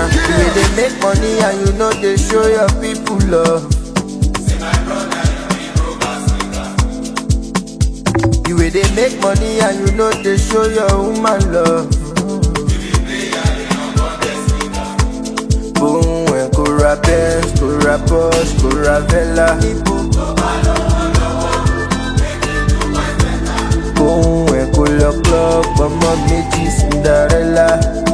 You dey make money and you know they show your people love. You wey dey make money and you know they show your woman love. Boom, go rap Benz, go rap Porsche, go rap Vela. Boom, go lock club, ọmọ méjì Cinderella.